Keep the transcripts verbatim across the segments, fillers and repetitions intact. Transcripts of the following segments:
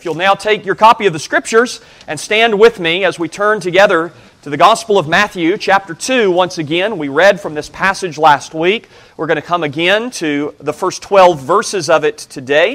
If you'll now take your copy of the Scriptures and stand with me as we turn together to the Gospel of Matthew, chapter two, once again. We read from this passage last week. We're going to come again to the first twelve verses of it today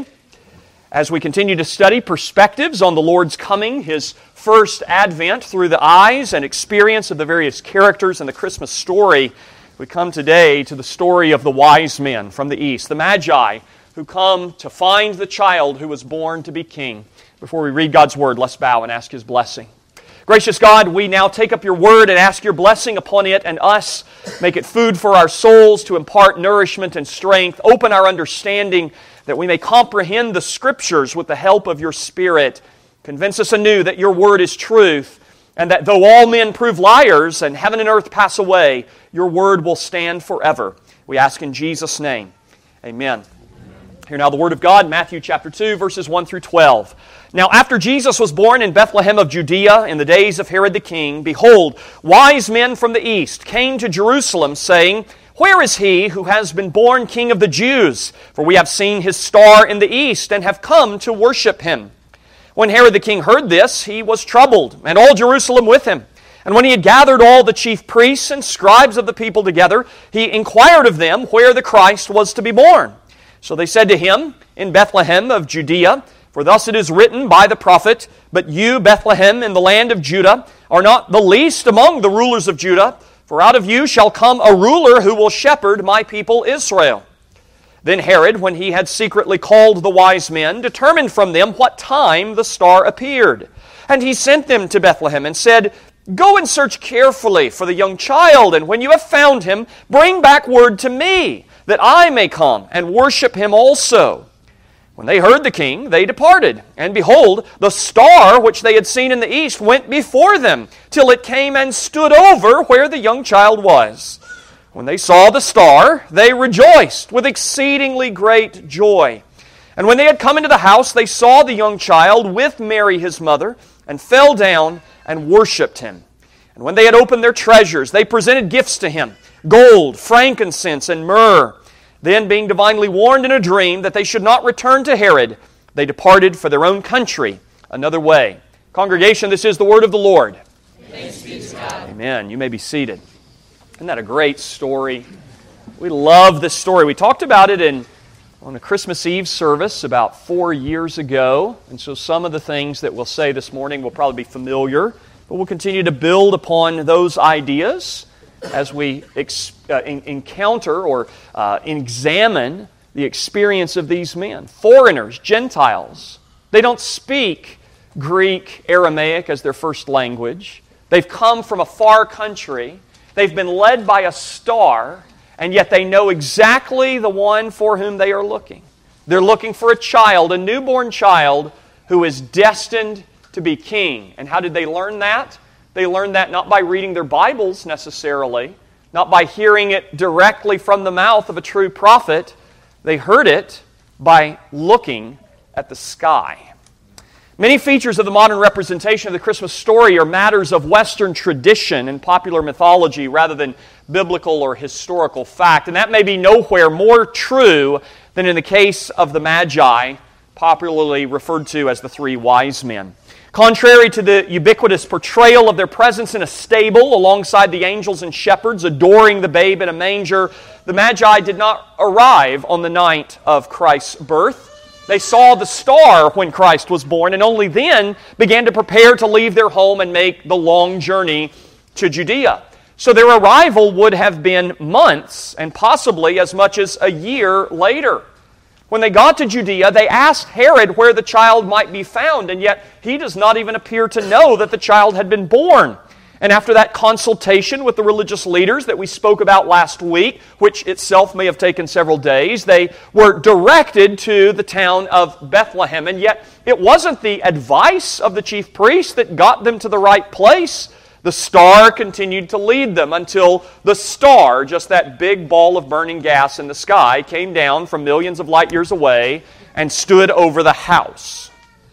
as we continue to study perspectives on the Lord's coming, His first advent through the eyes and experience of the various characters in the Christmas story. We come today to the story of the wise men from the east, the Magi, who come to find the child who was born to be king. Before we read God's Word, let's bow and ask His blessing. Gracious God, we now take up your Word and ask your blessing upon it and us. Make it food for our souls to impart nourishment and strength. Open our understanding that we may comprehend the Scriptures with the help of your Spirit. Convince us anew that your Word is truth, and that though all men prove liars and heaven and earth pass away, your Word will stand forever. We ask in Jesus' name. Amen. Hear now the Word of God, Matthew chapter two, verses one through twelve. Now after Jesus was born in Bethlehem of Judea in the days of Herod the king, behold, wise men from the east came to Jerusalem, saying, Where is he who has been born King of the Jews? For we have seen his star in the east, and have come to worship him. When Herod the king heard this, he was troubled, and all Jerusalem with him. And when he had gathered all the chief priests and scribes of the people together, he inquired of them where the Christ was to be born. So they said to him, In Bethlehem of Judea, for thus it is written by the prophet, But you, Bethlehem, in the land of Judah, are not the least among the rulers of Judah, for out of you shall come a ruler who will shepherd my people Israel. Then Herod, when he had secretly called the wise men, determined from them what time the star appeared. And he sent them to Bethlehem and said, Go and search carefully for the young child, and when you have found him, bring back word to me, that I may come and worship him also. When they heard the king, they departed. And behold, the star which they had seen in the east went before them, till it came and stood over where the young child was. When they saw the star, they rejoiced with exceedingly great joy. And when they had come into the house, they saw the young child with Mary his mother, and fell down and worshipped him. And when they had opened their treasures, they presented gifts to him, gold, frankincense, and myrrh. Then, being divinely warned in a dream that they should not return to Herod, they departed for their own country another way. Congregation, this is the word of the Lord. Thanks be to God. Amen. You may be seated. Isn't that a great story? We love this story. We talked about it in on a Christmas Eve service about four years ago, and so some of the things that we'll say this morning will probably be familiar, but we'll continue to build upon those ideas as we ex- uh, in- encounter or uh, examine the experience of these men. Foreigners, Gentiles. They don't speak Greek, Aramaic as their first language. They've come from a far country. They've been led by a star, and yet they know exactly the one for whom they are looking. They're looking for a child, a newborn child, who is destined to be king. And how did they learn that? They learned that not by reading their Bibles necessarily, not by hearing it directly from the mouth of a true prophet. They heard it by looking at the sky. Many features of the modern representation of the Christmas story are matters of Western tradition and popular mythology rather than biblical or historical fact. And that may be nowhere more true than in the case of the Magi, popularly referred to as the three wise men. Contrary to the ubiquitous portrayal of their presence in a stable alongside the angels and shepherds adoring the babe in a manger, the Magi did not arrive on the night of Christ's birth. They saw the star when Christ was born, and only then began to prepare to leave their home and make the long journey to Judea. So their arrival would have been months and possibly as much as a year later. When they got to Judea, they asked Herod where the child might be found, and yet he does not even appear to know that the child had been born. And after that consultation with the religious leaders that we spoke about last week, which itself may have taken several days, they were directed to the town of Bethlehem. And yet it wasn't the advice of the chief priests that got them to the right place. The star continued to lead them until the star, just that big ball of burning gas in the sky, came down from millions of light years away and stood over the house.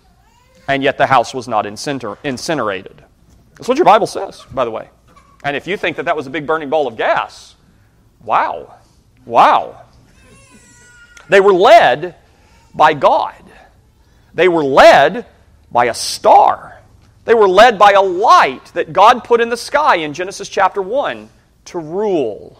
And yet the house was not inciner- incinerated. That's what your Bible says, by the way. And if you think that that was a big burning ball of gas, wow. Wow. They were led by God. They were led by a star. They were led by a light that God put in the sky in Genesis chapter one to rule.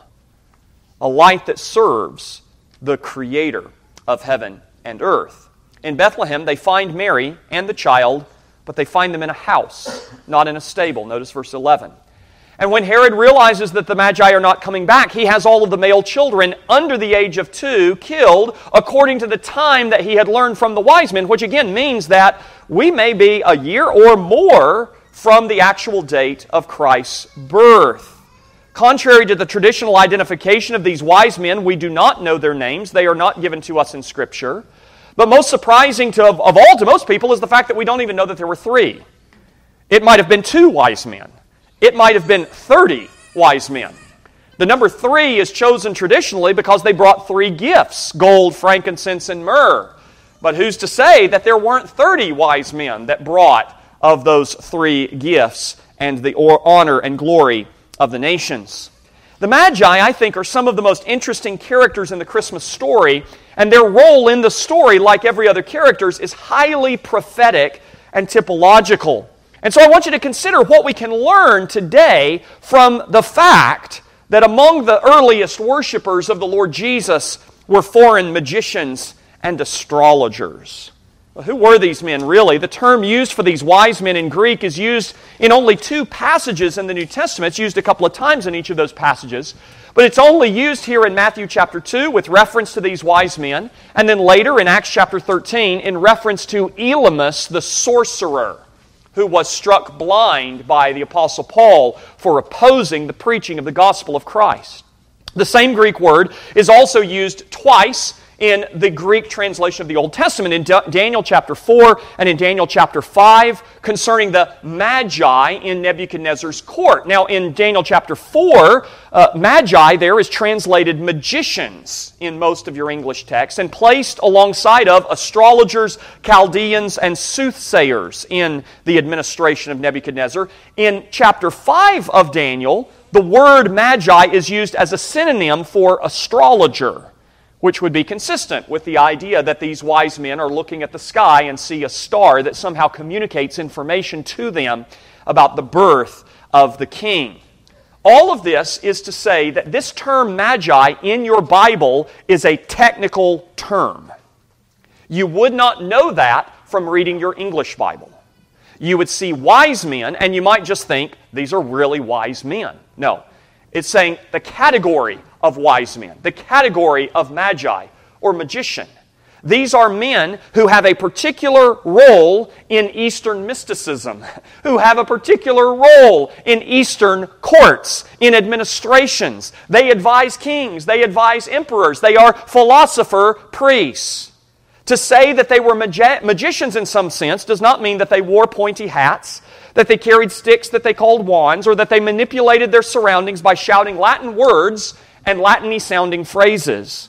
A light that serves the Creator of heaven and earth. In Bethlehem, they find Mary and the child, but they find them in a house, not in a stable. Notice verse eleven. And when Herod realizes that the Magi are not coming back, he has all of the male children under the age of two killed according to the time that he had learned from the wise men, which again means that we may be a year or more from the actual date of Christ's birth. Contrary to the traditional identification of these wise men, we do not know their names. They are not given to us in Scripture. But most surprising to, of, of all to most people is the fact that we don't even know that there were three. It might have been two wise men. It might have been thirty wise men. The number three is chosen traditionally because they brought three gifts, gold, frankincense, and myrrh. But who's to say that there weren't thirty wise men that brought of those three gifts and the honor and glory of the nations? The Magi, I think, are some of the most interesting characters in the Christmas story, and their role in the story, like every other character's, is highly prophetic and typological. And so I want you to consider what we can learn today from the fact that among the earliest worshipers of the Lord Jesus were foreign magicians and astrologers. Well, who were these men, really? The term used for these wise men in Greek is used in only two passages in the New Testament. It's used a couple of times in each of those passages. But it's only used here in Matthew chapter two with reference to these wise men, and then later in Acts chapter thirteen in reference to Elymas the sorcerer, who was struck blind by the Apostle Paul for opposing the preaching of the gospel of Christ. The same Greek word is also used twice in the Greek translation of the Old Testament, in Daniel chapter four and in Daniel chapter five, concerning the Magi in Nebuchadnezzar's court. Now, in Daniel chapter four, uh, Magi there is translated magicians in most of your English texts and placed alongside of astrologers, Chaldeans, and soothsayers in the administration of Nebuchadnezzar. In chapter five of Daniel, the word Magi is used as a synonym for astrologer, which would be consistent with the idea that these wise men are looking at the sky and see a star that somehow communicates information to them about the birth of the king. All of this is to say that this term Magi in your Bible is a technical term. You would not know that from reading your English Bible. You would see wise men and you might just think, these are really wise men. No, it's saying the category of wise men, the category of magi or magician. These are men who have a particular role in Eastern mysticism, who have a particular role in Eastern courts, in administrations. They advise kings, they advise emperors, they are philosopher priests. To say that they were magi- magicians in some sense does not mean that they wore pointy hats, that they carried sticks that they called wands, or that they manipulated their surroundings by shouting Latin words and Latin-y sounding phrases.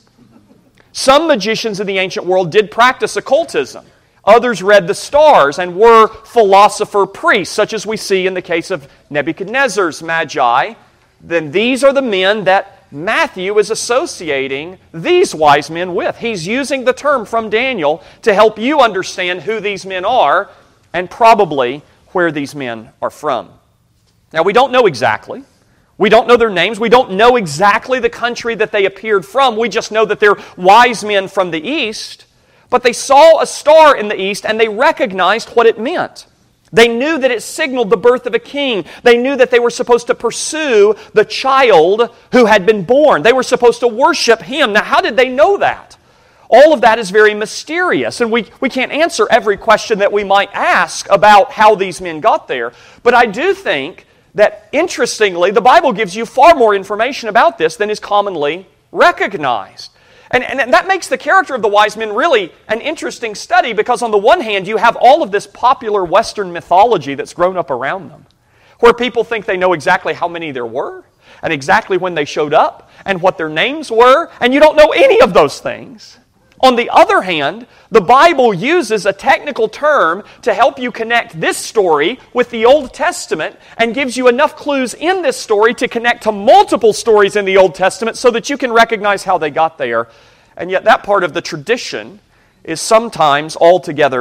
Some magicians in the ancient world did practice occultism. Others read the stars and were philosopher priests, such as we see in the case of Nebuchadnezzar's magi. Then these are the men that Matthew is associating these wise men with. He's using the term from Daniel to help you understand who these men are and probably where these men are from. Now, we don't know exactly. We don't know their names. We don't know exactly the country that they appeared from. We just know that they're wise men from the east. But they saw a star in the east and they recognized what it meant. They knew that it signaled the birth of a king. They knew that they were supposed to pursue the child who had been born. They were supposed to worship him. Now, how did they know that? All of that is very mysterious, and we, we can't answer every question that we might ask about how these men got there. But I do think that, interestingly, the Bible gives you far more information about this than is commonly recognized. And, and that makes the character of the wise men really an interesting study, because on the one hand, you have all of this popular Western mythology that's grown up around them, where people think they know exactly how many there were, and exactly when they showed up, and what their names were, and you don't know any of those things. On the other hand, the Bible uses a technical term to help you connect this story with the Old Testament and gives you enough clues in this story to connect to multiple stories in the Old Testament so that you can recognize how they got there. And yet that part of the tradition is sometimes altogether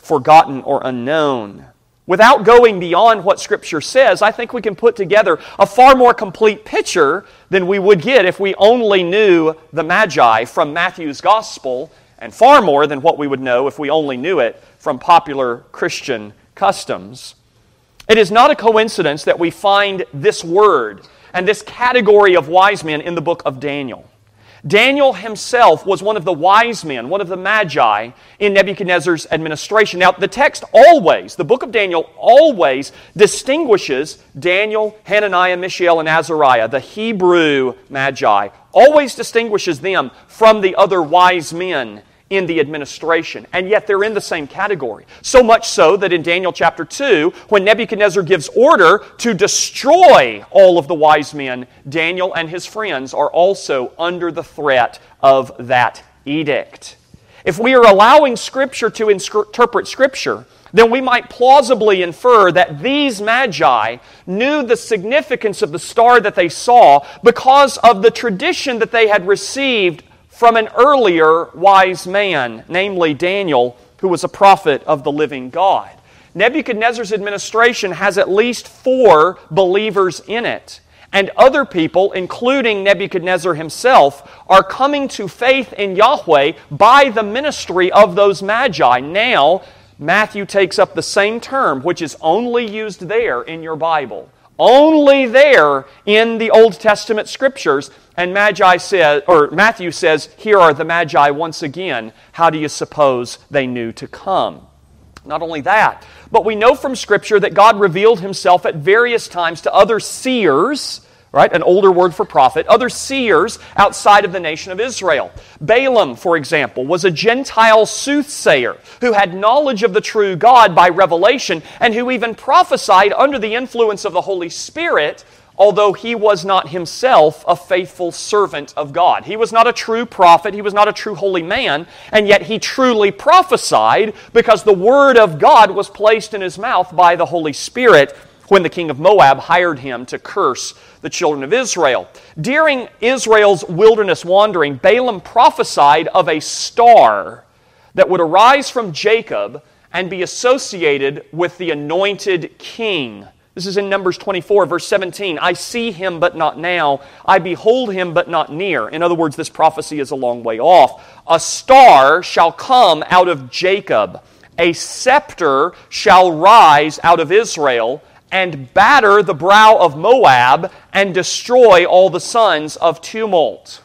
forgotten or unknown. Without going beyond what Scripture says, I think we can put together a far more complete picture than we would get if we only knew the Magi from Matthew's Gospel, and far more than what we would know if we only knew it from popular Christian customs. It is not a coincidence that we find this word and this category of wise men in the book of Daniel. Daniel himself was one of the wise men, one of the Magi in Nebuchadnezzar's administration. Now, the text always, the book of Daniel always distinguishes Daniel, Hananiah, Mishael, and Azariah, the Hebrew Magi, always distinguishes them from the other wise men in the administration, and yet they're in the same category. So much so that in Daniel chapter two, when Nebuchadnezzar gives order to destroy all of the wise men, Daniel and his friends are also under the threat of that edict. If we are allowing Scripture to interpret Scripture, then we might plausibly infer that these Magi knew the significance of the star that they saw because of the tradition that they had received from an earlier wise man, namely Daniel, who was a prophet of the living God. Nebuchadnezzar's administration has at least four believers in it, and other people, including Nebuchadnezzar himself, are coming to faith in Yahweh by the ministry of those Magi. Now, Matthew takes up the same term, which is only used there in your Bible, only there in the Old Testament Scriptures, and Magi says, or Matthew says, here are the Magi once again. How do you suppose they knew to come? Not only that, but we know from Scripture that God revealed Himself at various times to other seers, right? An older word for prophet, other seers outside of the nation of Israel. Balaam, for example, was a Gentile soothsayer who had knowledge of the true God by revelation and who even prophesied under the influence of the Holy Spirit, although he was not himself a faithful servant of God. He was not a true prophet, he was not a true holy man, and yet he truly prophesied because the Word of God was placed in his mouth by the Holy Spirit when the king of Moab hired him to curse the children of Israel. During Israel's wilderness wandering, Balaam prophesied of a star that would arise from Jacob and be associated with the anointed king. This is in Numbers twenty-four, verse seventeen. I see him, but not now. I behold him, but not near. In other words, this prophecy is a long way off. A star shall come out of Jacob. A scepter shall rise out of Israel and batter the brow of Moab and destroy all the sons of tumult.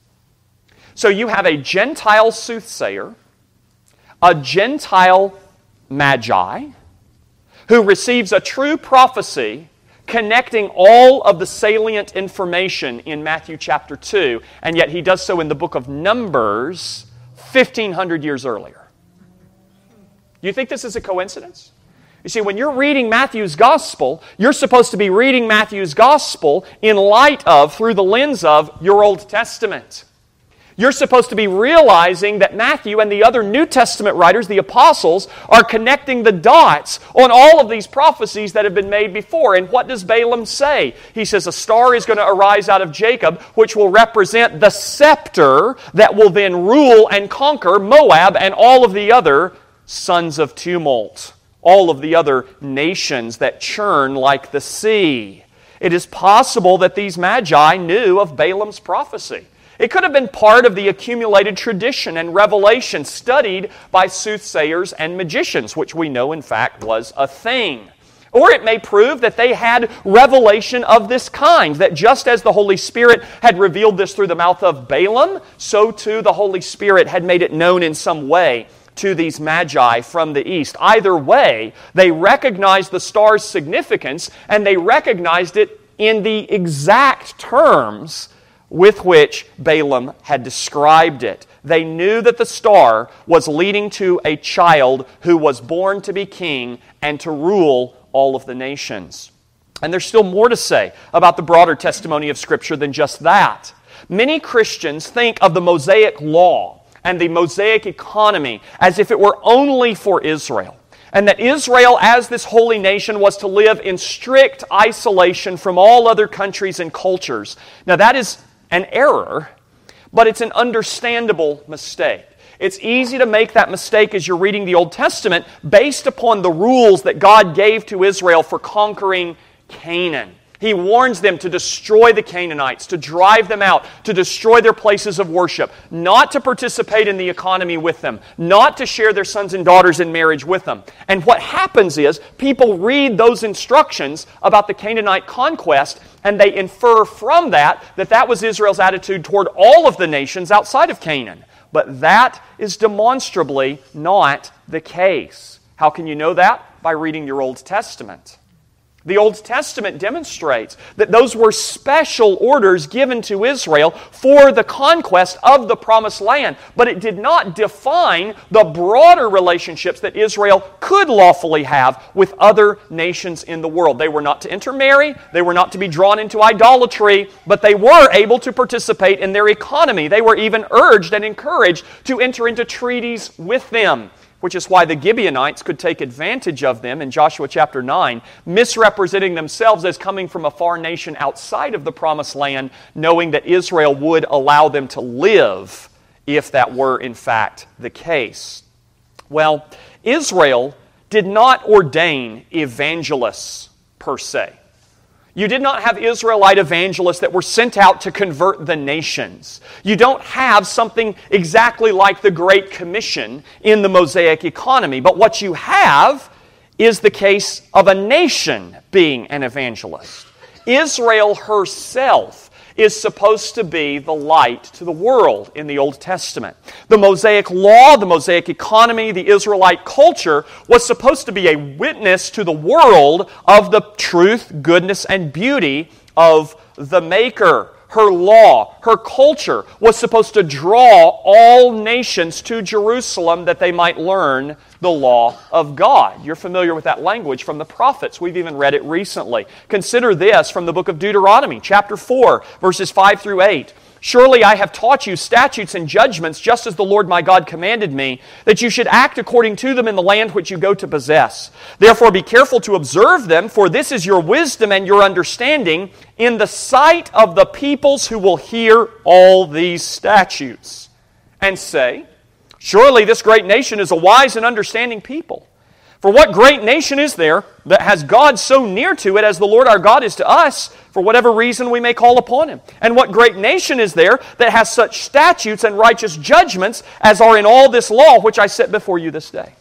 So you have a Gentile soothsayer, a Gentile Magi, who receives a true prophecy connecting all of the salient information in Matthew chapter two, and yet he does so in the book of Numbers fifteen hundred years earlier. Do you think this is a coincidence? You see, when you're reading Matthew's Gospel, you're supposed to be reading Matthew's Gospel in light of, through the lens of, your Old Testament. You're supposed to be realizing that Matthew and the other New Testament writers, the apostles, are connecting the dots on all of these prophecies that have been made before. And what does Balaam say? He says a star is going to arise out of Jacob, which will represent the scepter that will then rule and conquer Moab and all of the other sons of tumult, all of the other nations that churn like the sea. It is possible that these Magi knew of Balaam's prophecy. It could have been part of the accumulated tradition and revelation studied by soothsayers and magicians, which we know in fact was a thing. Or it may prove that they had revelation of this kind, that just as the Holy Spirit had revealed this through the mouth of Balaam, so too the Holy Spirit had made it known in some way to these Magi from the east. Either way, they recognized the star's significance, and they recognized it in the exact terms with which Balaam had described it. They knew that the star was leading to a child who was born to be king and to rule all of the nations. And there's still more to say about the broader testimony of Scripture than just that. Many Christians think of the Mosaic Law and the Mosaic economy as if it were only for Israel, and that Israel, as this holy nation, was to live in strict isolation from all other countries and cultures. Now that is an error, but it's an understandable mistake. It's easy to make that mistake as you're reading the Old Testament based upon the rules that God gave to Israel for conquering Canaan. He warns them to destroy the Canaanites, to drive them out, to destroy their places of worship, not to participate in the economy with them, not to share their sons and daughters in marriage with them. And what happens is people read those instructions about the Canaanite conquest and they infer from that that that was Israel's attitude toward all of the nations outside of Canaan. But that is demonstrably not the case. How can you know that? By reading your Old Testament. The Old Testament demonstrates that those were special orders given to Israel for the conquest of the Promised Land, but it did not define the broader relationships that Israel could lawfully have with other nations in the world. They were not to intermarry, they were not to be drawn into idolatry, but they were able to participate in their economy. They were even urged and encouraged to enter into treaties with them, which is why the Gibeonites could take advantage of them in Joshua chapter nine, misrepresenting themselves as coming from a far nation outside of the Promised Land, knowing that Israel would allow them to live if that were in fact the case. Well, Israel did not ordain evangelists per se. You did not have Israelite evangelists that were sent out to convert the nations. You don't have something exactly like the Great Commission in the Mosaic economy. But what you have is the case of a nation being an evangelist. Israel herself is supposed to be the light to the world in the Old Testament. The Mosaic law, the Mosaic economy, the Israelite culture was supposed to be a witness to the world of the truth, goodness, and beauty of the Maker. Her law, her culture was supposed to draw all nations to Jerusalem that they might learn the law of God. You're familiar with that language from the prophets. We've even read it recently. Consider this from the book of Deuteronomy, chapter four, verses five through eight. Surely I have taught you statutes and judgments, just as the Lord my God commanded me, that you should act according to them in the land which you go to possess. Therefore be careful to observe them, for this is your wisdom and your understanding in the sight of the peoples who will hear all these statutes, and say, surely this great nation is a wise and understanding people. For what great nation is there that has God so near to it as the Lord our God is to us, for whatever reason we may call upon Him? And what great nation is there that has such statutes and righteous judgments as are in all this law which I set before you this day?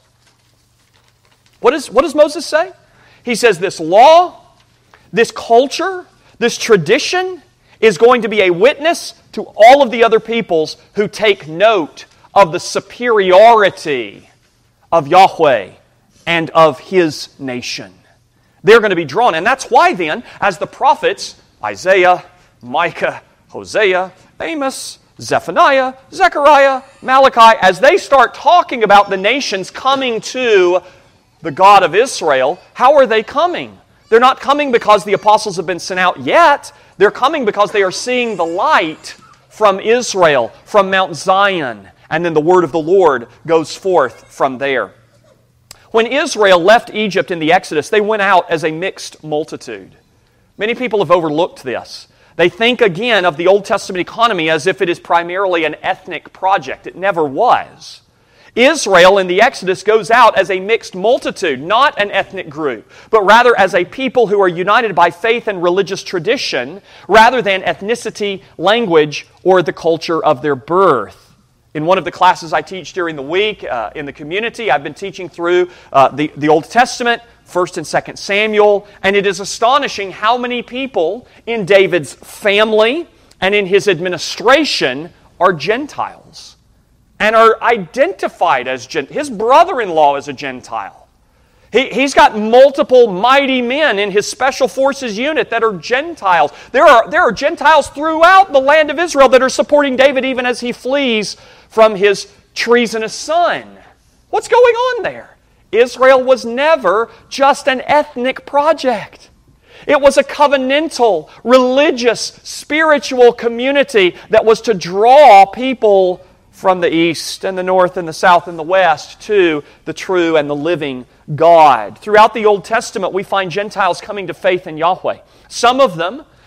What, is, what does Moses say? He says this law, this culture, this tradition is going to be a witness to all of the other peoples who take note of the superiority of Yahweh and of His nation. They're going to be drawn. And that's why then, as the prophets, Isaiah, Micah, Hosea, Amos, Zephaniah, Zechariah, Malachi, as they start talking about the nations coming to the God of Israel, how are they coming? They're not coming because the apostles have been sent out yet. They're coming because they are seeing the light from Israel, from Mount Zion, and then the word of the Lord goes forth from there. When Israel left Egypt in the Exodus, they went out as a mixed multitude. Many people have overlooked this. They think again of the Old Testament economy as if it is primarily an ethnic project. It never was. Israel in the Exodus goes out as a mixed multitude, not an ethnic group, but rather as a people who are united by faith and religious tradition rather than ethnicity, language, or the culture of their birth. In one of the classes I teach during the week uh, in the community, I've been teaching through uh, the, the Old Testament, First and Second Samuel, and it is astonishing how many people in David's family and in his administration are Gentiles and are identified as Gentiles. His brother-in-law is a Gentile. He, he's got multiple mighty men in his special forces unit that are Gentiles. There are, there are Gentiles throughout the land of Israel that are supporting David even as he flees from his treasonous son. What's going on there? Israel was never just an ethnic project. It was a covenantal, religious, spiritual community that was to draw people from the east and the north and the south and the west to the true and the living God. Throughout the Old Testament, we find Gentiles coming to faith in Yahweh. Some of them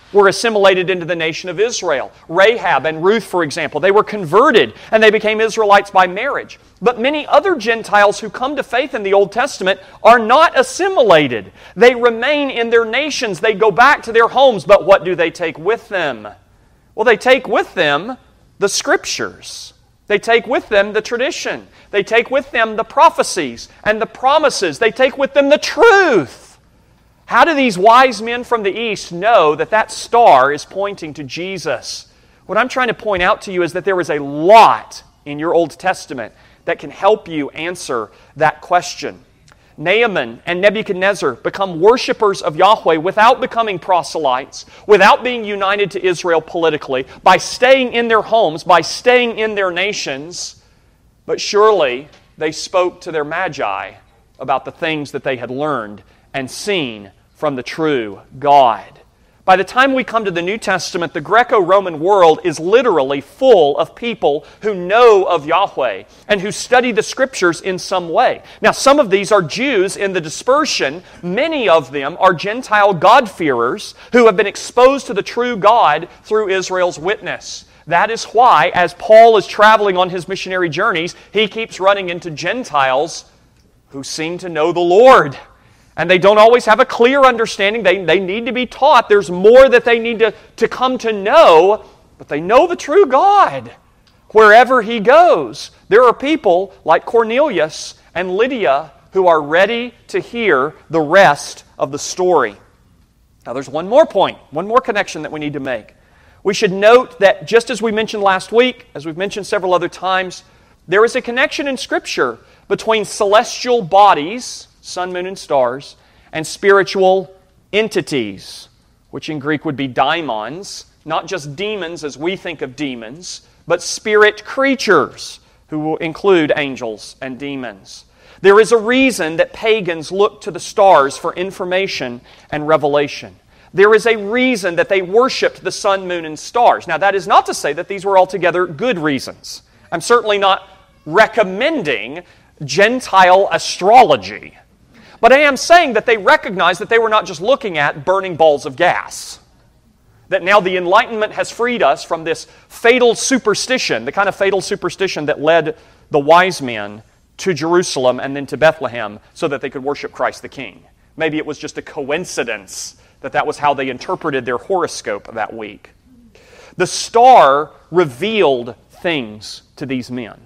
were assimilated into the nation of Israel. Rahab and Ruth, for example, they were converted and they became Israelites by marriage. But many other Gentiles who come to faith in the Old Testament are not assimilated. They remain in their nations. They go back to their homes, but what do they take with them? Well, they take with them the Scriptures. They take with them the tradition. They take with them the prophecies and the promises. They take with them the truth. How do these wise men from the East know that that star is pointing to Jesus? What I'm trying to point out to you is that there is a lot in your Old Testament that can help you answer that question. Naaman and Nebuchadnezzar become worshipers of Yahweh without becoming proselytes, without being united to Israel politically, by staying in their homes, by staying in their nations. But surely they spoke to their magi about the things that they had learned and seen from the true God. By the time we come to the New Testament, the Greco-Roman world is literally full of people who know of Yahweh and who study the Scriptures in some way. Now, some of these are Jews in the dispersion. Many of them are Gentile God-fearers who have been exposed to the true God through Israel's witness. That is why, as Paul is traveling on his missionary journeys, he keeps running into Gentiles who seem to know the Lord. And they don't always have a clear understanding. They, they need to be taught. There's more that they need to, to come to know, but they know the true God wherever He goes. There are people like Cornelius and Lydia who are ready to hear the rest of the story. Now there's one more point, one more connection that we need to make. We should note that just as we mentioned last week, as we've mentioned several other times, there is a connection in Scripture between celestial bodies, sun, moon, and stars, and spiritual entities, which in Greek would be daimons, not just demons as we think of demons, but spirit creatures, who will include angels and demons. There is a reason that pagans look to the stars for information and revelation. There is a reason that they worshiped the sun, moon, and stars. Now, that is not to say that these were altogether good reasons. I'm certainly not recommending Gentile astrology. But I am saying that they recognized that they were not just looking at burning balls of gas. That now the Enlightenment has freed us from this fatal superstition, the kind of fatal superstition that led the wise men to Jerusalem and then to Bethlehem so that they could worship Christ the King. Maybe it was just a coincidence that that was how they interpreted their horoscope that week. The star revealed things to these men.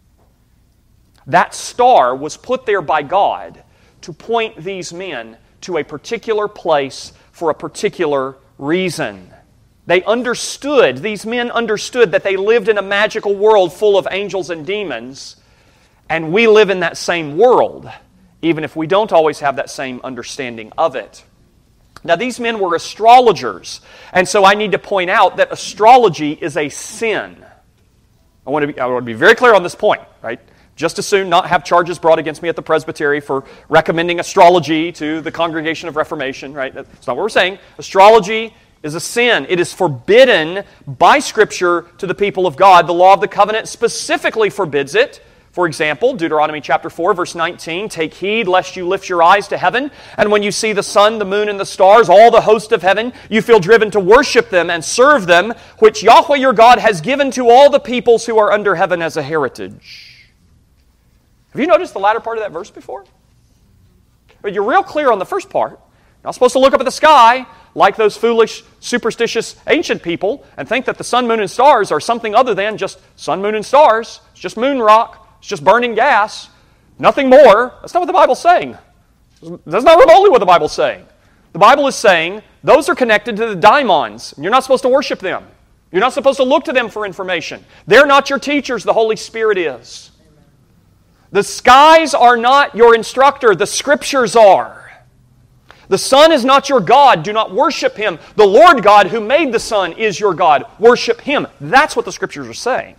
That star was put there by God to point these men to a particular place for a particular reason. They understood, these men understood that they lived in a magical world full of angels and demons, and we live in that same world, even if we don't always have that same understanding of it. Now, these men were astrologers, and so I need to point out that astrology is a sin. I want to be, I want to be very clear on this point, right? Just as soon not have charges brought against me at the presbytery for recommending astrology to the Congregation of Reformation, right? That's not what we're saying. Astrology is a sin. It is forbidden by Scripture to the people of God. The law of the covenant specifically forbids it. For example, Deuteronomy chapter four, verse nineteen, "Take heed lest you lift your eyes to heaven, and when you see the sun, the moon, and the stars, all the host of heaven, you feel driven to worship them and serve them, which Yahweh your God has given to all the peoples who are under heaven as a heritage." Have you noticed the latter part of that verse before? But you're real clear on the first part. You're not supposed to look up at the sky like those foolish, superstitious ancient people and think that the sun, moon, and stars are something other than just sun, moon, and stars. It's just moon rock. It's just burning gas. Nothing more. That's not what the Bible's saying. That's not remotely what the Bible's saying. The Bible is saying those are connected to the daimons. You're not supposed to worship them. You're not supposed to look to them for information. They're not your teachers. The Holy Spirit is. The skies are not your instructor. The Scriptures are. The sun is not your God. Do not worship Him. The Lord God who made the sun is your God. Worship Him. That's what the Scriptures are saying.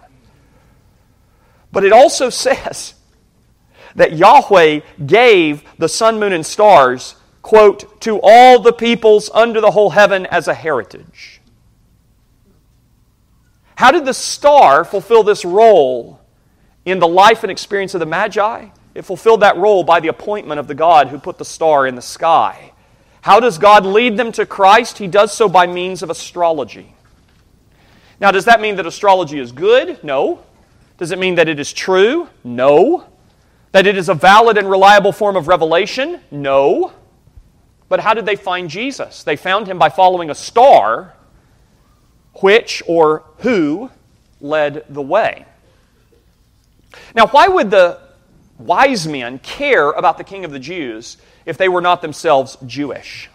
But it also says that Yahweh gave the sun, moon, and stars, quote, to all the peoples under the whole heaven as a heritage. How did the star fulfill this role in the life and experience of the Magi? It fulfilled that role by the appointment of the God who put the star in the sky. How does God lead them to Christ? He does so by means of astrology. Now, does that mean that astrology is good? No. Does it mean that it is true? No. That it is a valid and reliable form of revelation? No. But how did they find Jesus? They found Him by following a star, which or who led the way. Now, why would the wise men care about the King of the Jews if they were not themselves Jewish?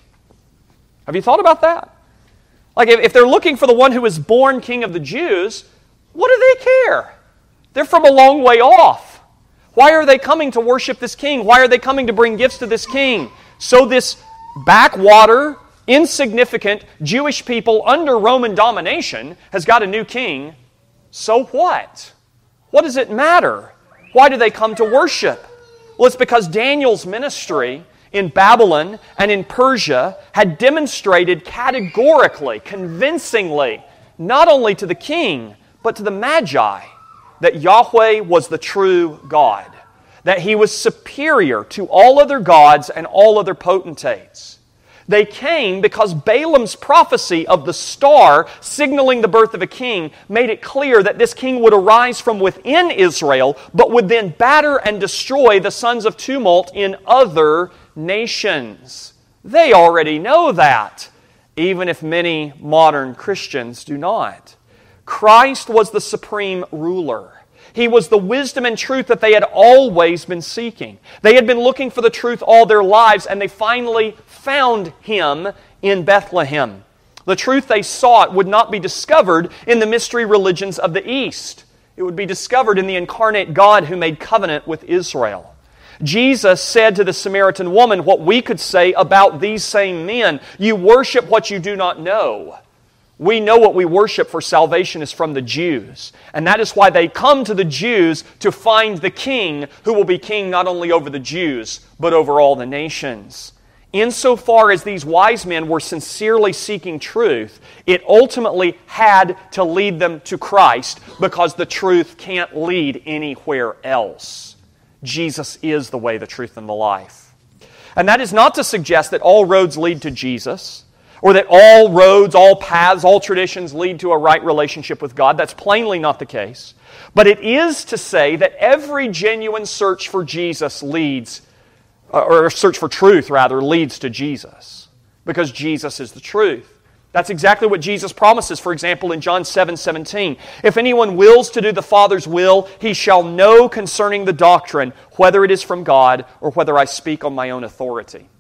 Have you thought about that? Like, if they're looking for the one who was born King of the Jews, what do they care? They're from a long way off. Why are they coming to worship this king? Why are they coming to bring gifts to this king? So this backwater, insignificant Jewish people under Roman domination has got a new king. So what? What does it matter? Why do they come to worship? Well, it's because Daniel's ministry in Babylon and in Persia had demonstrated categorically, convincingly, not only to the king, but to the Magi, that Yahweh was the true God, that He was superior to all other gods and all other potentates. They came because Balaam's prophecy of the star signaling the birth of a king made it clear that this king would arise from within Israel, but would then batter and destroy the sons of tumult in other nations. They already know that, even if many modern Christians do not. Christ was the supreme ruler. He was the wisdom and truth that they had always been seeking. They had been looking for the truth all their lives, and they finally found Him in Bethlehem. The truth they sought would not be discovered in the mystery religions of the East. It would be discovered in the incarnate God who made covenant with Israel. Jesus said to the Samaritan woman what we could say about these same men. You worship what you do not know. We know what we worship, for salvation is from the Jews. And that is why they come to the Jews to find the King who will be King not only over the Jews, but over all the nations. Insofar as these wise men were sincerely seeking truth, it ultimately had to lead them to Christ, because the truth can't lead anywhere else. Jesus is the way, the truth, and the life. And that is not to suggest that all roads lead to Jesus, or that all roads, all paths, all traditions lead to a right relationship with God. That's plainly not the case. But it is to say that every genuine search for Jesus leads, or search for truth, rather, leads to Jesus. Because Jesus is the truth. That's exactly what Jesus promises, for example, in John seven seventeen. If anyone wills to do the Father's will, he shall know concerning the doctrine, whether it is from God or whether I speak on my own authority.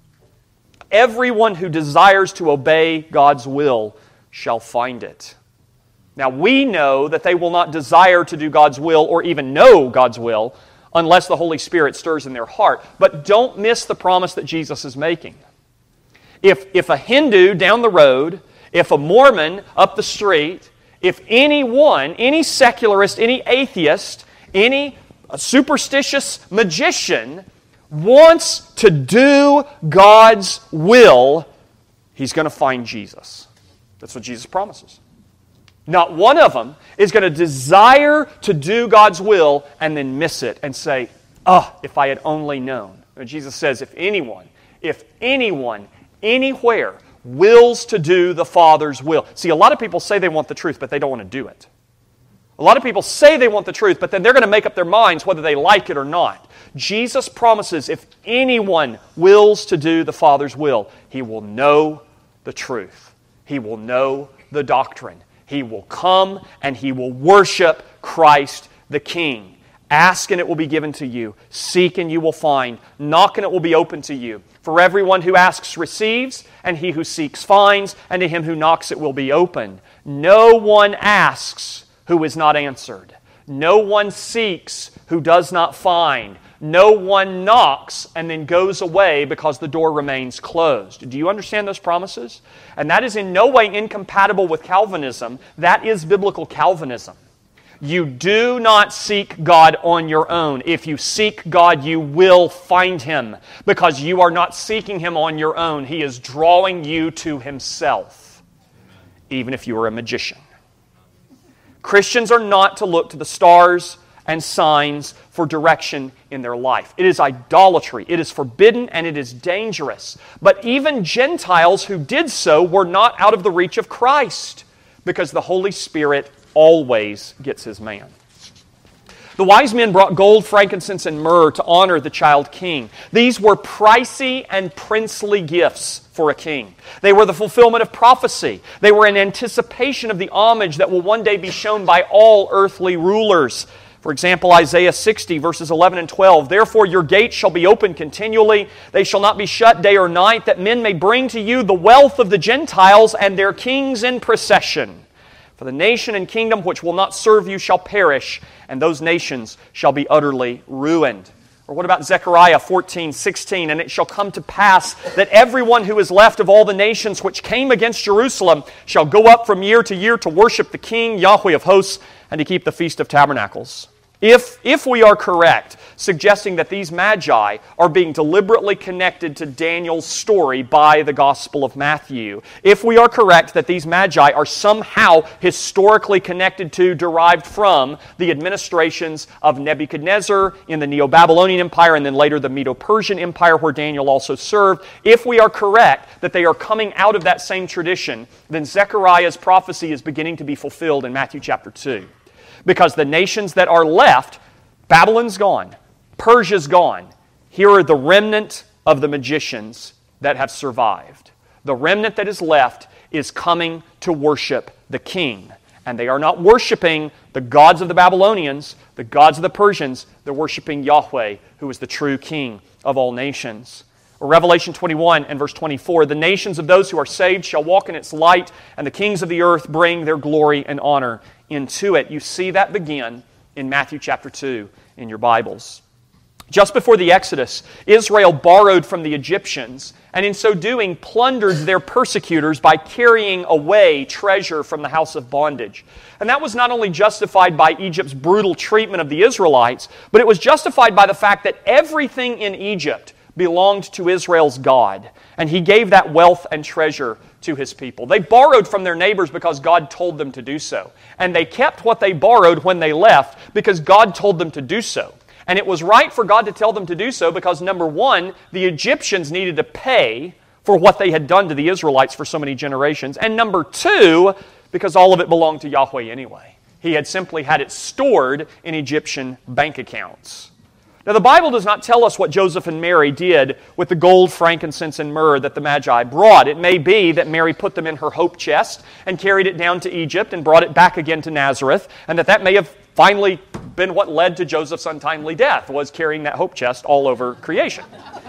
Everyone who desires to obey God's will shall find it. Now, we know that they will not desire to do God's will or even know God's will unless the Holy Spirit stirs in their heart. But don't miss the promise that Jesus is making. If, if a Hindu down the road, if a Mormon up the street, if anyone, any secularist, any atheist, any superstitious magician wants to do God's will, he's going to find Jesus. That's what Jesus promises. Not one of them is going to desire to do God's will and then miss it and say, oh, if I had only known. And Jesus says, if anyone, if anyone, anywhere wills to do the Father's will. See, a lot of people say they want the truth, but they don't want to do it. A lot of people say they want the truth, but then they're going to make up their minds whether they like it or not. Jesus promises if anyone wills to do the Father's will, he will know the truth. He will know the doctrine. He will come and he will worship Christ the King. Ask and it will be given to you. Seek and you will find. Knock and it will be open to you. For everyone who asks receives, and he who seeks finds, and to him who knocks it will be open. No one asks who is not answered. No one seeks who does not find. No one knocks and then goes away because the door remains closed. Do you understand those promises? And that is in no way incompatible with Calvinism. That is biblical Calvinism. You do not seek God on your own. If you seek God, you will find Him, because you are not seeking Him on your own. He is drawing you to Himself, even if you are a magician. Christians are not to look to the stars and signs for direction in their life. It is idolatry. It is forbidden and it is dangerous. But even Gentiles who did so were not out of the reach of Christ, because the Holy Spirit always gets His man. The wise men brought gold, frankincense, and myrrh to honor the child king. These were pricey and princely gifts for a king. They were the fulfillment of prophecy. They were in anticipation of the homage that will one day be shown by all earthly rulers. For example, Isaiah sixty, verses eleven and twelve, "Therefore your gates shall be open continually. They shall not be shut day or night, that men may bring to you the wealth of the Gentiles and their kings in procession. For the nation and kingdom which will not serve you shall perish, and those nations shall be utterly ruined." Or what about Zechariah fourteen, sixteen? "And it shall come to pass that everyone who is left of all the nations which came against Jerusalem shall go up from year to year to worship the King, Yahweh of hosts, and to keep the Feast of Tabernacles." If, if we are correct, suggesting that these magi are being deliberately connected to Daniel's story by the Gospel of Matthew, if we are correct that these magi are somehow historically connected to, derived from, the administrations of Nebuchadnezzar in the Neo-Babylonian Empire and then later the Medo-Persian Empire where Daniel also served, if we are correct that they are coming out of that same tradition, then Zechariah's prophecy is beginning to be fulfilled in Matthew chapter two. Because the nations that are left, Babylon's gone, Persia's gone. Here are the remnant of the magicians that have survived. The remnant that is left is coming to worship the king. And they are not worshiping the gods of the Babylonians, the gods of the Persians. They're worshiping Yahweh, who is the true king of all nations. Revelation twenty-one and verse twenty-four, "The nations of those who are saved shall walk in its light, and the kings of the earth bring their glory and honor into it." You see that begin in Matthew chapter two in your Bibles. Just before the Exodus, Israel borrowed from the Egyptians, and in so doing plundered their persecutors by carrying away treasure from the house of bondage. And that was not only justified by Egypt's brutal treatment of the Israelites, but it was justified by the fact that everything in Egypt belonged to Israel's God, and He gave that wealth and treasure to His people. They borrowed from their neighbors because God told them to do so, and they kept what they borrowed when they left because God told them to do so. And it was right for God to tell them to do so because, number one, the Egyptians needed to pay for what they had done to the Israelites for so many generations, and number two, because all of it belonged to Yahweh anyway. He had simply had it stored in Egyptian bank accounts. Now, the Bible does not tell us what Joseph and Mary did with the gold, frankincense, and myrrh that the Magi brought. It may be that Mary put them in her hope chest and carried it down to Egypt and brought it back again to Nazareth, and that that may have finally been what led to Joseph's untimely death, was carrying that hope chest all over creation.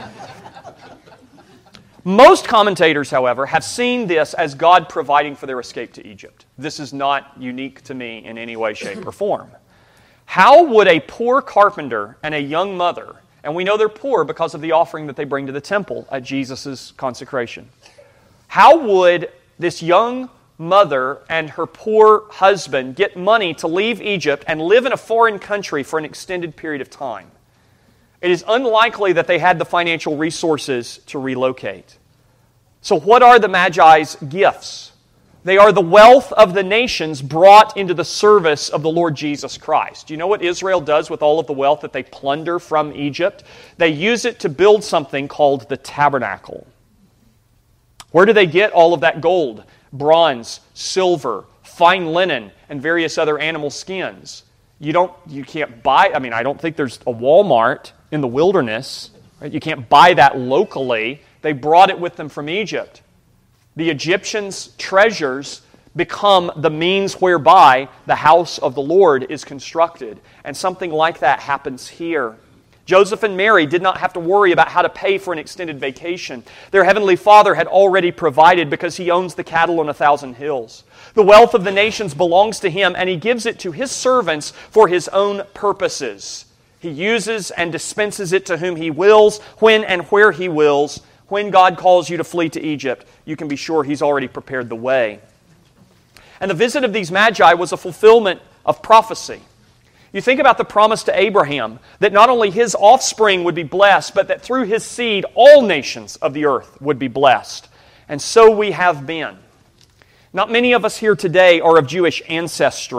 Most commentators, however, have seen this as God providing for their escape to Egypt. This is not unique to me in any way, shape, or form. How would a poor carpenter and a young mother, and we know they're poor because of the offering that they bring to the temple at Jesus' consecration, how would this young mother and her poor husband get money to leave Egypt and live in a foreign country for an extended period of time? It is unlikely that they had the financial resources to relocate. So what are the Magi's gifts? They are the wealth of the nations brought into the service of the Lord Jesus Christ. Do you know what Israel does with all of the wealth that they plunder from Egypt? They use it to build something called the tabernacle. Where do they get all of that gold, bronze, silver, fine linen, and various other animal skins? You don't, you can't buy, I mean, I don't think there's a Walmart in the wilderness. Right? You can't buy that locally. They brought it with them from Egypt. The Egyptians' treasures become the means whereby the house of the Lord is constructed. And something like that happens here. Joseph and Mary did not have to worry about how to pay for an extended vacation. Their heavenly Father had already provided because He owns the cattle on a thousand hills. The wealth of the nations belongs to Him, and He gives it to His servants for His own purposes. He uses and dispenses it to whom He wills, when and where He wills. When God calls you to flee to Egypt, you can be sure He's already prepared the way. And the visit of these Magi was a fulfillment of prophecy. You think about the promise to Abraham that not only his offspring would be blessed, but that through his seed all nations of the earth would be blessed. And so we have been. Not many of us here today are of Jewish ancestry,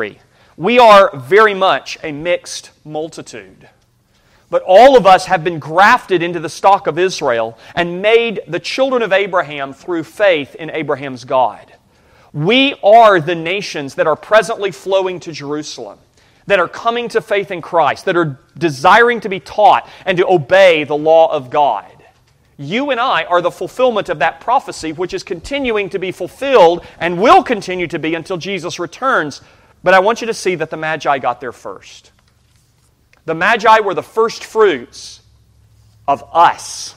We are very much a mixed multitude. But all of us have been grafted into the stock of Israel and made the children of Abraham through faith in Abraham's God. We are the nations that are presently flowing to Jerusalem, that are coming to faith in Christ, that are desiring to be taught and to obey the law of God. You and I are the fulfillment of that prophecy, which is continuing to be fulfilled and will continue to be until Jesus returns. But I want you to see that the Magi got there first. The Magi were the first fruits of us,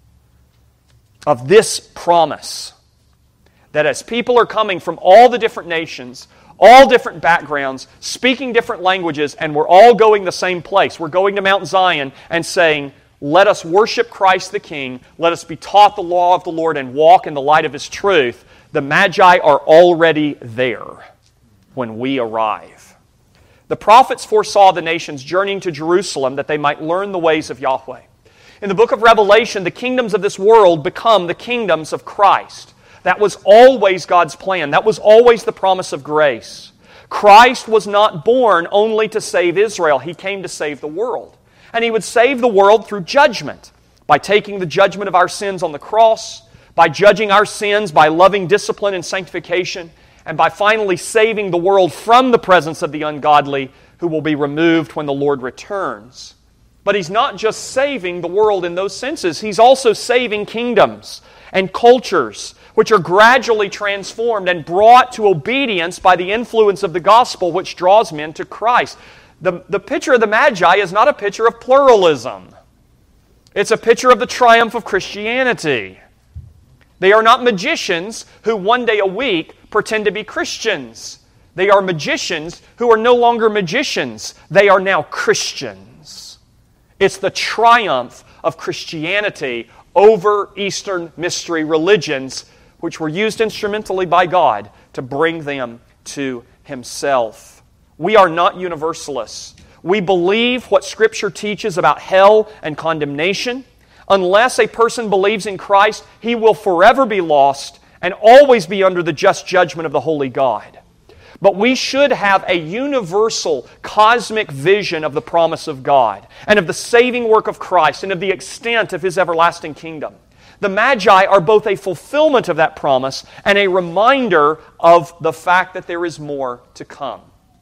of this promise, that as people are coming from all the different nations, all different backgrounds, speaking different languages, and we're all going the same place. We're going to Mount Zion and saying, let us worship Christ the King, let us be taught the law of the Lord and walk in the light of His truth. The Magi are already there when we arrive. The prophets foresaw the nations journeying to Jerusalem that they might learn the ways of Yahweh. In the book of Revelation, the kingdoms of this world become the kingdoms of Christ. That was always God's plan. That was always the promise of grace. Christ was not born only to save Israel. He came to save the world. And He would save the world through judgment, by taking the judgment of our sins on the cross, by judging our sins, by loving discipline and sanctification, and by finally saving the world from the presence of the ungodly who will be removed when the Lord returns. But He's not just saving the world in those senses. He's also saving kingdoms and cultures which are gradually transformed and brought to obedience by the influence of the gospel, which draws men to Christ. The, the picture of the Magi is not a picture of pluralism. It's a picture of the triumph of Christianity. They are not magicians who one day a week pretend to be Christians. They are magicians who are no longer magicians. They are now Christians. It's the triumph of Christianity over Eastern mystery religions, which were used instrumentally by God to bring them to Himself. We are not universalists. We believe what Scripture teaches about hell and condemnation. Unless a person believes in Christ, he will forever be lost and always be under the just judgment of the holy God. But we should have a universal cosmic vision of the promise of God and of the saving work of Christ and of the extent of His everlasting kingdom. The Magi are both a fulfillment of that promise and a reminder of the fact that there is more to come.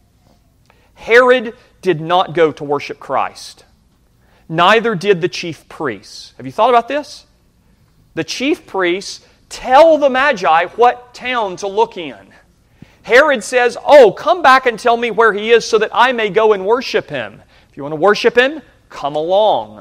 Herod did not go to worship Christ. Neither did the chief priests. Have you thought about this? The chief priests tell the Magi what town to look in. Herod says, oh, come back and tell me where he is so that I may go and worship him. If you want to worship him, come along.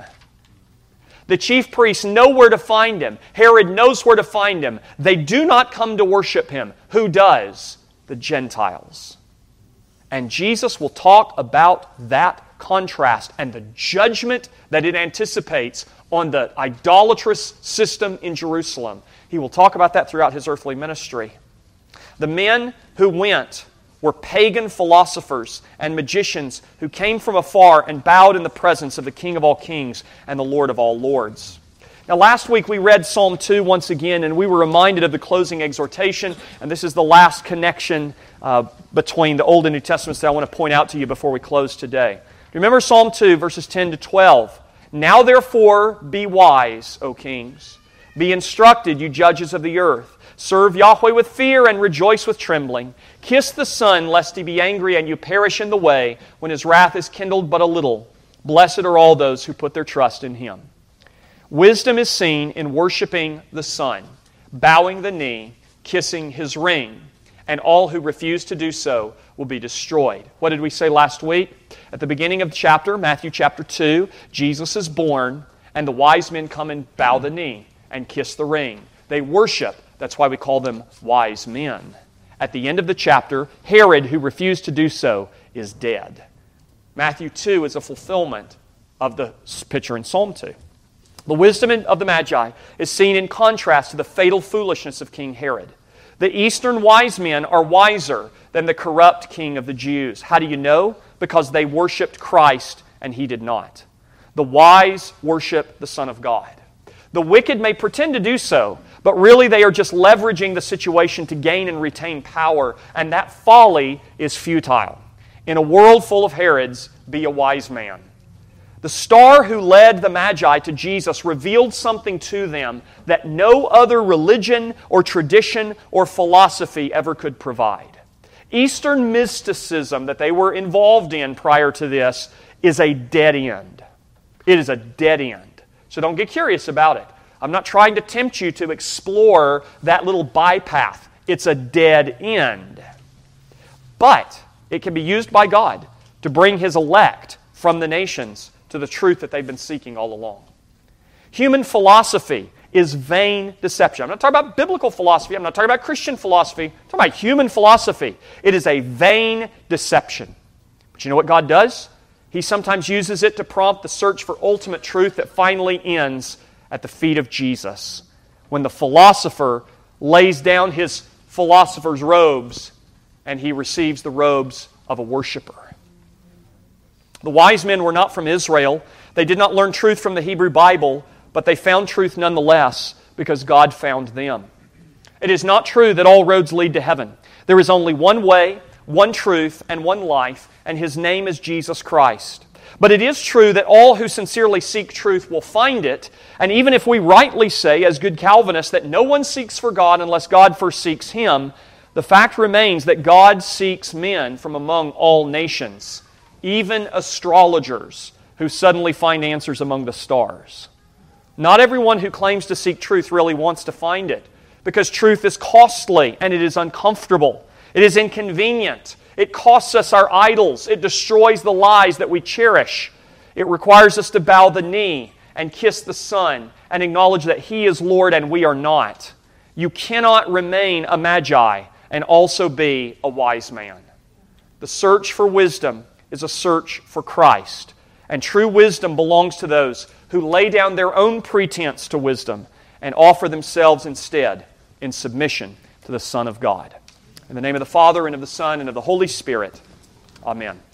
The chief priests know where to find him. Herod knows where to find him. They do not come to worship him. Who does? The Gentiles. And Jesus will talk about that contrast and the judgment that it anticipates on the idolatrous system in Jerusalem. He will talk about that throughout His earthly ministry. The men who went were pagan philosophers and magicians who came from afar and bowed in the presence of the King of all kings and the Lord of all lords. Now, last week we read Psalm two once again, and we were reminded of the closing exhortation, and this is the last connection uh, between the Old and New Testaments that I want to point out to you before we close today. Remember Psalm two, verses ten to twelve. Now therefore be wise, O kings. Be instructed, you judges of the earth. Serve Yahweh with fear and rejoice with trembling. Kiss the Son, lest He be angry and you perish in the way, when His wrath is kindled but a little. Blessed are all those who put their trust in Him. Wisdom is seen in worshiping the Son, bowing the knee, kissing His ring, and all who refuse to do so will be destroyed. What did we say last week? At the beginning of the chapter, Matthew chapter two, Jesus is born, and the wise men come and bow the knee and kiss the ring. They worship. That's why we call them wise men. At the end of the chapter, Herod, who refused to do so, is dead. Matthew two is a fulfillment of the picture in Psalm two. The wisdom of the Magi is seen in contrast to the fatal foolishness of King Herod. The eastern wise men are wiser than the corrupt king of the Jews. How do you know? Because they worshipped Christ and he did not. The wise worship the Son of God. The wicked may pretend to do so, but really they are just leveraging the situation to gain and retain power, and that folly is futile. In a world full of Herods, be a wise man. The star who led the Magi to Jesus revealed something to them that no other religion or tradition or philosophy ever could provide. Eastern mysticism that they were involved in prior to this is a dead end. It is a dead end. So don't get curious about it. I'm not trying to tempt you to explore that little bypath. It's a dead end. But it can be used by God to bring His elect from the nations to the truth that they've been seeking all along. Human philosophy is vain deception. I'm not talking about biblical philosophy. I'm not talking about Christian philosophy. I'm talking about human philosophy. It is a vain deception. But you know what God does? He sometimes uses it to prompt the search for ultimate truth that finally ends at the feet of Jesus, when the philosopher lays down his philosopher's robes and he receives the robes of a worshiper. The wise men were not from Israel. They did not learn truth from the Hebrew Bible, but they found truth nonetheless because God found them. It is not true that all roads lead to heaven. There is only one way, one truth, and one life, and His name is Jesus Christ. But it is true that all who sincerely seek truth will find it, and even if we rightly say, as good Calvinists, that no one seeks for God unless God first seeks him, the fact remains that God seeks men from among all nations, even astrologers who suddenly find answers among the stars. Not everyone who claims to seek truth really wants to find it, because truth is costly and it is uncomfortable. It is inconvenient. It costs us our idols. It destroys the lies that we cherish. It requires us to bow the knee and kiss the Son and acknowledge that He is Lord and we are not. You cannot remain a magi and also be a wise man. The search for wisdom is a search for Christ. And true wisdom belongs to those who lay down their own pretense to wisdom and offer themselves instead in submission to the Son of God. In the name of the Father, and of the Son, and of the Holy Spirit. Amen.